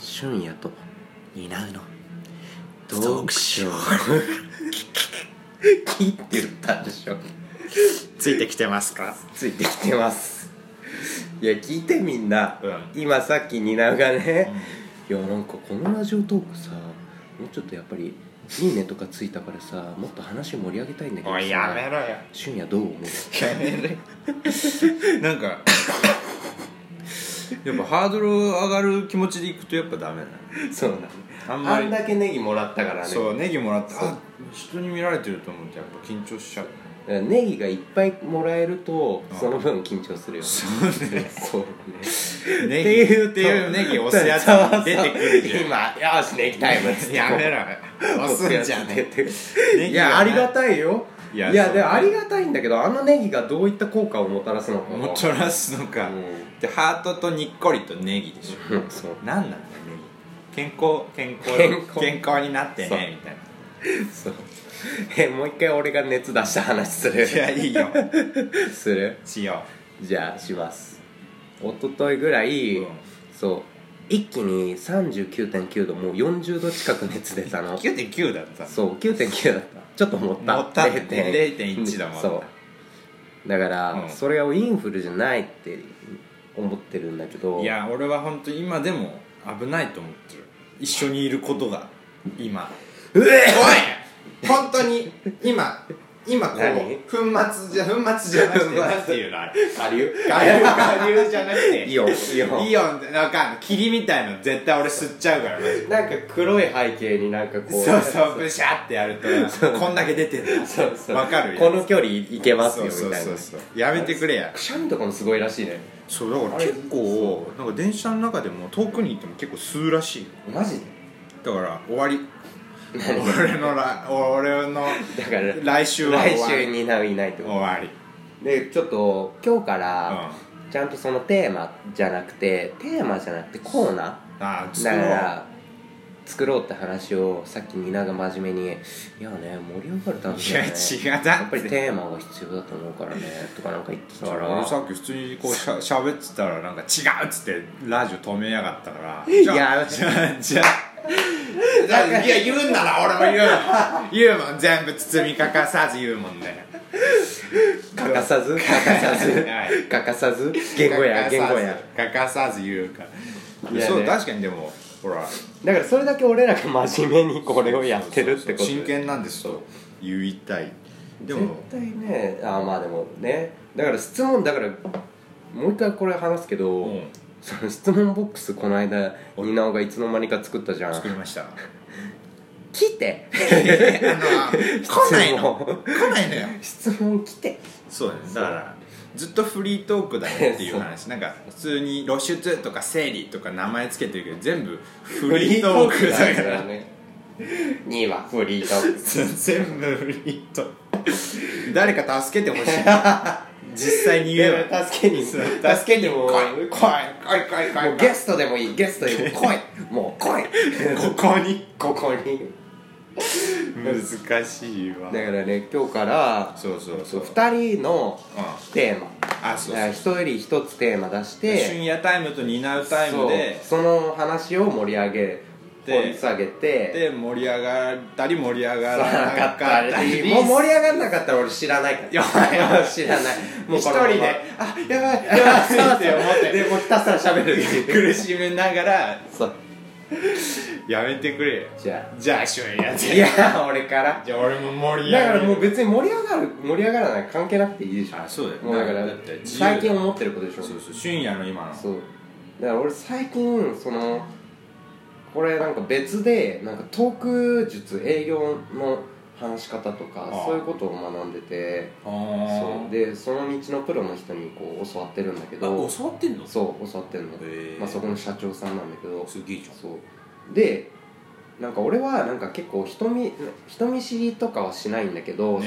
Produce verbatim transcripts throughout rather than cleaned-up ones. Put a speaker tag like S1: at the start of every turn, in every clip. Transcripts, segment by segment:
S1: 俊也と稲うのトークショー聞いて言ったでしょ。
S2: ついてきてますか？
S1: ついてきてます。いや聞いてみんな、
S2: うん、
S1: 今さっきニナがね、うん、いやなんかこのラジオトークさもうちょっとやっぱりいいねとかついたからさもっと話盛り上げたいんだけどさ、
S2: おいやめろよ。
S1: 俊也どう思う？
S2: やめろよなんかやっぱハードル上がる気持ちでいくとやっぱダメだね。
S1: そうだね。
S2: あんまり
S1: あんだけネギもらったからね。
S2: そうネギもらってあ人に見られてると思ってやっぱ緊張しちゃう。
S1: ネギがいっぱいもらえるとその分緊張するよね。
S2: そうね
S1: そうね。
S2: ネギっていうっていうネギ押すやつが出てくるじゃん。
S1: 今よしネギタイムっつって
S2: やめろよ押すんじゃねえ。
S1: いやありがたいよ。いや, いやでもありがたいんだけどあのネギがどういった効果をもたらすのか
S2: もたらすのか、うん、でハートとにっこりとネギでしょ、うん、そう何なんだよネギ健康健康健康健康になってねみたいな。
S1: そうえもう一回俺が熱出した話する？
S2: いやいいよ
S1: する？
S2: しよ
S1: う。じゃあします。一昨日ぐらい、うん、そう一気に さんじゅうきゅうてんきゅうどもうよんじゅうど近く熱出たの。
S2: きゅうてんきゅうだった。
S1: そう きゅうてんきゅうだった。ちょっと持った
S2: 持った れいてんいち だもん。
S1: そうだから、うん、それをインフルじゃないって思ってるんだけど、
S2: いや俺は本当に今でも危ないと思ってる。一緒にいることが今
S1: うえおい
S2: 本当に今今こう粉末じゃ粉末じゃなくてなんていうのあれ
S1: 下流
S2: 下流下流じゃなくて
S1: イオンイオン
S2: イオンってなんか霧みたいの絶対俺吸っちゃうから
S1: なんか黒い背景になんかこう
S2: そうそうブシャってやるとこんだけ出てるの
S1: そうそう
S2: 分かるよ。
S1: この距離いけますよみたいな。
S2: そうそうそうそうやめてくれや。
S1: くしゃみとかもすごいらしいね。
S2: そうだから結構なんか電車の中でも遠くに行っても結構吸うらしい。
S1: マジで？
S2: だから終わり俺のら俺の
S1: だから
S2: 来週は終わり。
S1: 来週にないないってこと
S2: 終わり
S1: でちょっと今日から、うん、ちゃんとそのテーマじゃなくてテーマじゃなくてコーナー
S2: あ
S1: だから作ろうって話をさっきみんなが真面目にいやね盛り上がるためにはね
S2: いや違うだって
S1: やっぱりテーマが必要だと思うからねとかなんか言ってたから
S2: 俺さっき普通にこうしゃ喋ってたらなんか違うっつってラジオ止めやがったからい
S1: や
S2: じゃあじゃあいや言うんなら俺も言う言うもん全部包み欠かさず言うもんね。
S1: 欠かさず欠かさず、はい、欠かさず言語や言語や
S2: 欠かさず言うから。いや、ね、そう確かにでもほら
S1: だからそれだけ俺らが真面目にこれをやってるってこと。
S2: 真剣なんですと言いたい。でも
S1: 絶対ねあまあでもねだから質問だからもう一回これ話すけど、うん、その質問ボックスこの間ニナオがいつの間にか作ったじゃん。
S2: 作りました
S1: 来て
S2: あの来ないの来ないのよ
S1: 質問来て。
S2: そうだねだからずっとフリートークだねっていう話なんか普通に露出とか整理とか名前つけてるけど全部フリートークだからね
S1: にはフリートーク
S2: 全部フリートーク誰か助けてほしい実際に言えば
S1: 助けに助けにも
S2: 来い来い来い来い来い
S1: もうゲストでもいいゲストでも来いもう来い
S2: ここに
S1: ここに
S2: 難しいわ。
S1: だからね今日から
S2: そうそうそう
S1: ふたりのテーマ、
S2: うん、あそうそう
S1: ひとりひとつテーマ出して
S2: 深夜タイムと担うタイムで
S1: そ, その話を盛り上げ掘り下げて
S2: で盛り上がったり盛り上がらなかったり
S1: もう盛り上がらなかったら俺知らないから
S2: やばいやばい
S1: 知らないもう
S2: 一人であやばいやばいって思って
S1: でもうひたすら喋る
S2: 苦しめながら
S1: そう
S2: やめてくれよ。
S1: じゃあ
S2: じゃあ一緒にやって
S1: いや俺から
S2: じゃあ俺も盛り上がる
S1: だからもう別に盛り上がる盛り上がらない関係なくていいでしょ。
S2: あそうだよ
S1: もうだから
S2: だって
S1: 最近思ってることでしょ。
S2: そうそう深夜の今の
S1: そうだから俺最近そのこれなんか別でなんかトーク術営業の話し方とかそういうことを学んでてそうでその道のプロの人にこう教わってるんだけど。
S2: 教わってんの？
S1: そう教わってんの、まあ、そこの社長さんなんだけど
S2: すげえじゃん。
S1: そうでなんか俺はなんか結構人見人見知りとかはしないんだけど、ね、その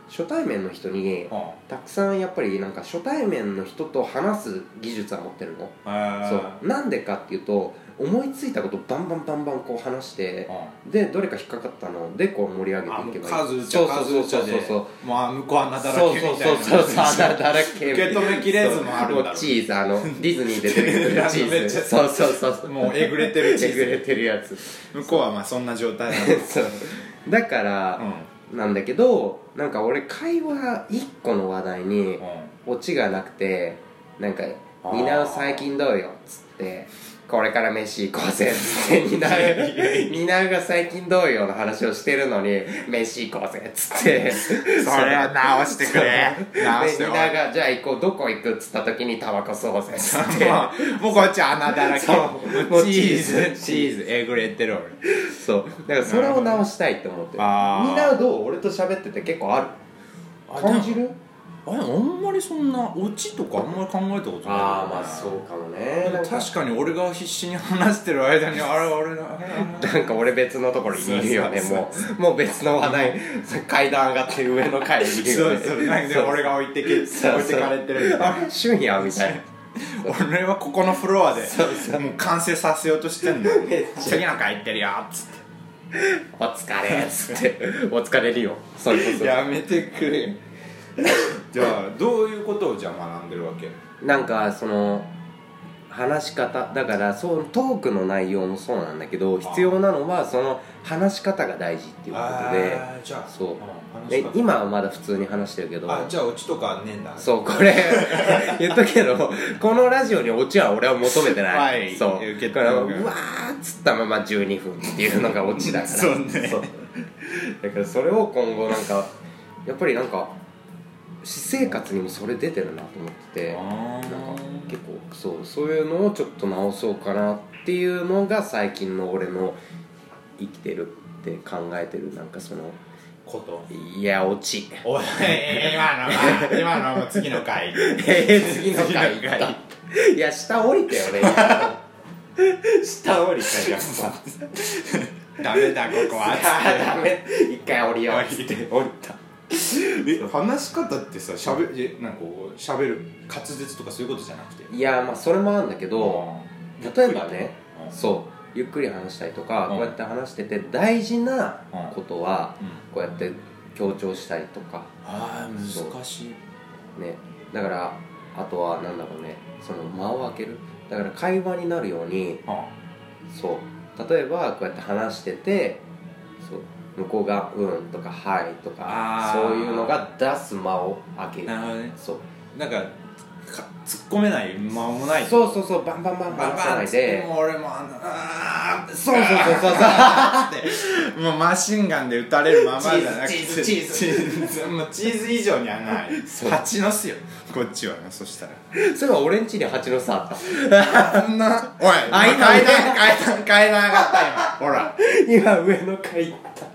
S1: 初対面の人にたくさんやっぱりなんか初対面の人と話す技術は持ってるの。そうなんでかっていうと思いついたことをバンバンバンバンこう話してでどれか引っかかったのでこう盛り上げていけばいい。
S2: 数打ちゃ数打ちゃでまあ向こう穴だらけみたいな。
S1: そうそうそうそう穴だらけ
S2: 受け止めきれずもあるんだろう。
S1: チーズあのディズニーで出てくるチーズそうそうそう
S2: もうえぐれてるチーズ
S1: えぐれてるやつ
S2: 向こうはまあそんな状態なの
S1: そうだから、うん、なんだけどなんか俺会話いっこの話題にオチがなくてなんか「ニナウ最近どうよ」っつってこれから飯行こうぜっつってニナウニナウが最近どうよの話をしてるのに飯行こうぜっつって
S2: それは直してくれ直して
S1: でニナウがじゃあ行こうどこ行くっつった時にタバコ吸おうぜっつって
S2: もうこっち穴だらけ
S1: もう
S2: チーズチーズえぐれてる俺
S1: そうだからそれを直したいって思ってる。ニナウどう俺と喋ってて結構ある感じる
S2: あれあんまりそんなオチとかあんまり考えたことない、ね、
S1: ああまあそうかもね。
S2: 確かに俺が必死に話してる間にあれ俺
S1: なんか俺別のところにいるよね。もうもう別の話題階段上がって上の階にいるよね。
S2: そうそうなんで俺が置いてけ置いてかれてるみたいな。
S1: あれ俊也みたいな
S2: 俺はここのフロアでもう完成させようとしてんの次の階行ってるよっつって
S1: お疲れっつってお疲れるよそれこそ
S2: やめてくれじゃあどういうことをじゃあ学んでるわけ。
S1: なんかその話し方だからそうトークの内容もそうなんだけど必要なのはその話し方が大事っていうことで
S2: じゃあ
S1: そうで今はまだ普通に話してるけど
S2: あじゃあオチとかねえんだ。
S1: そうこれ言っとくけどこのラジオにオチは俺は求めてない、はい、そう
S2: 受け
S1: これうわーっつったままじゅうにふんっていうのがオチだから
S2: そうね
S1: そうだからそれを今後なんかやっぱりなんか私生活にもそれ出てるなと思っててなんか結構そうそういうのをちょっと直そうかなっていうのが最近の俺の生きてるって考えてるなんかその
S2: こと
S1: いやオチ
S2: おい今の今のも次の回
S1: えー、次の回行ったいや下降りたよね下降りたやっ
S2: ぱダメだここは
S1: ダメ一回降りようっつって降りた
S2: え話し方ってさしゃべなんかこうしゃべる滑舌とかそういうことじゃなくて
S1: いやまあそれもあるんだけど例えばねそうゆっくり話したりとかこうやって話してて大事なことはこうやって強調したりとか
S2: ああ難しい
S1: ねだからあとはなんだろうねその間を空けるだから会話になるようにそう例えばこうやって話しててそう向こうが「うん」とか「はい」とかそういうのが出す間を空ける。
S2: なるほどね。
S1: そう
S2: なんか突っ込めない間もない。
S1: そうそうそうバンバンバンバン話さないで
S2: もう俺もあ
S1: そうそうそうそう
S2: そうもうマシンガンで撃たれるままじゃなくて
S1: チーズチーズチーズ
S2: もうチーズ以上にはない蜂の巣よこっちはね。そしたら
S1: それは俺ん家に蜂の巣あった
S2: こんなおい階段階段階段上がった今ほら
S1: 今上の階行った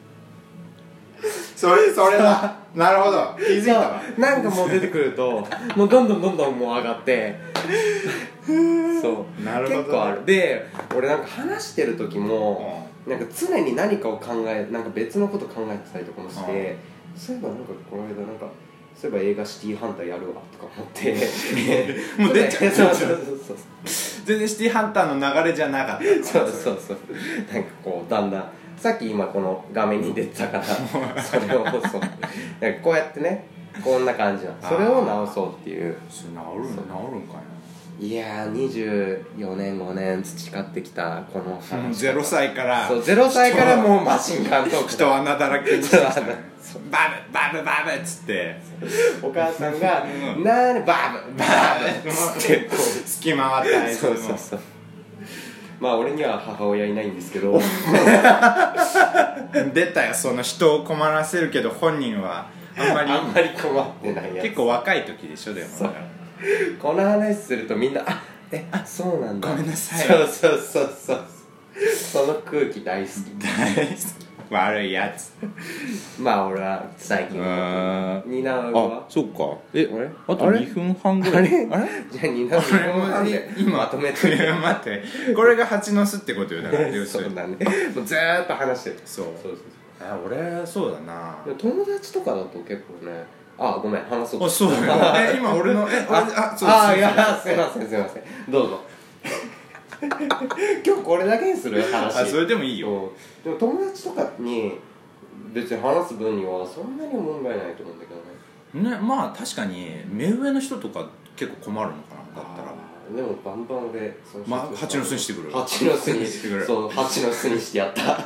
S2: それそれだなるほど気づいたわ。
S1: なんかもう出てくるともうどんどんどんどんもう上がってそう
S2: なるほど、ね、
S1: 結構ある。で俺なんか話してる時も、うん、なんか常に何かを考えなんか別のこと考えてたりとかもして、うん、そういえばなんかこの間なんかそういえば映画シティーハンターやるわとか思って
S2: もう出ちゃう
S1: そうそうそうそう
S2: 全然シティーハンターの流れじゃなかった
S1: そうそうそうなんかこうだんだんさっき今この画面に出てたからそれをそうなんかこうやってねこんな感じなのそれを直そうっていう
S2: それ直るん治るんか
S1: いやーにじゅうよねんごねん培ってきたこの話
S2: ゼロさいから
S1: そうゼロさいからもうマシンガントーク
S2: 人穴だらけにしてバブバブバブっつって
S1: お母さんが「なーにバブバブ」っつってこう
S2: 隙間あったり
S1: そうそうそうまあ俺には母親いないんですけど
S2: 出たよその人を困らせるけど本人はあんまり
S1: あんまり困ってないやつ
S2: 結構若い時でしょでも
S1: この話するとみんなあえあそうなんだ
S2: ごめんなさい
S1: そうそうそうそうその空気大好き
S2: 大好き悪いやつ
S1: まあ俺は最近はニナウは
S2: あそっかえ
S1: あれ
S2: あとにふんはんぐらい
S1: あれじゃあニナウにふんはんで今まとめてる
S2: 待ってこれが蜂の巣ってことよだから
S1: そうだねもうずーっと話してる
S2: そう
S1: そうそう
S2: え俺そうだな。
S1: 友達とかだと結構ね、あごめん話そうと
S2: あそうだよえ今俺のえ俺
S1: あ
S2: あそう
S1: あいやすいませんすいませんどうぞ今日これだけにする話。
S2: あそれでもいいよ。
S1: でも友達とかに別に話す分にはそんなに問題ないと思うんだけどね。
S2: ねまあ確かに目上の人とか結構困るのかなだったら。
S1: でもバンバン俺その
S2: まあ蜂の巣にしてくる。
S1: 蜂の巣に
S2: してくる。
S1: そう蜂の巣にしてやったいや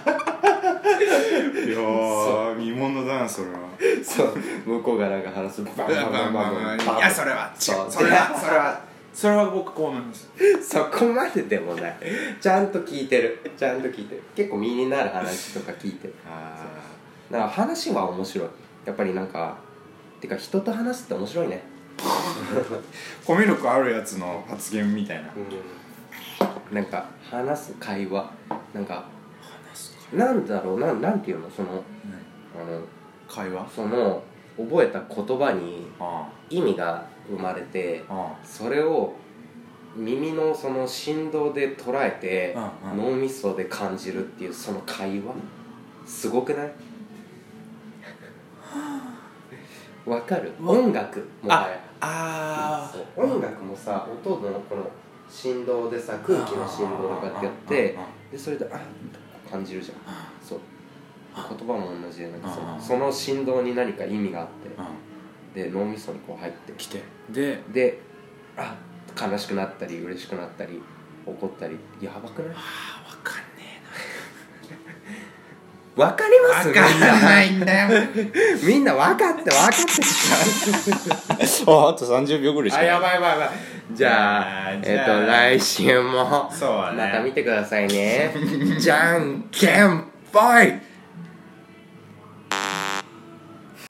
S2: ー見ものだなそれは。
S1: そう向こうがなんか話すバンバンバンバンバン
S2: いやそれは違うそれはそれはそれは僕こう思います。
S1: そこまででもないちゃんと聞いてるちゃんと聞いてる結構身になる話とか聞いてる。
S2: あ
S1: だから話は面白いやっぱりなんかてか人と話すって面白いね
S2: コミュ力あるやつの発言みたいな、
S1: うん、なんか話す会話なんかなんだろう な, なんていうのその、うん、あの
S2: 会話
S1: その覚えた言葉に
S2: あ
S1: 意味が生まれて
S2: あ
S1: それを耳のその振動で捉えて脳みそで感じるっていうその会話すごくないわかる音楽もはや
S2: ああ
S1: 音楽もさ音のこの振動でさ空気の振動とかってやってでそれであっ感じるじゃん。そう言葉も同じでなんかそのその振動に何か意味があってで脳みそにこう入って
S2: きてで
S1: であ悲しくなったり嬉しくなったり怒ったりやばくない？
S2: ああ分かんね
S1: えな分かります
S2: 分かんないんだよ
S1: みんな分かって分かって
S2: ああとさんじゅうびょうぐらいしかない。
S1: あやばいやばいやばいじゃあえっ、ー、と来週も
S2: そう、ね、
S1: また見てくださいねじゃんけんぽい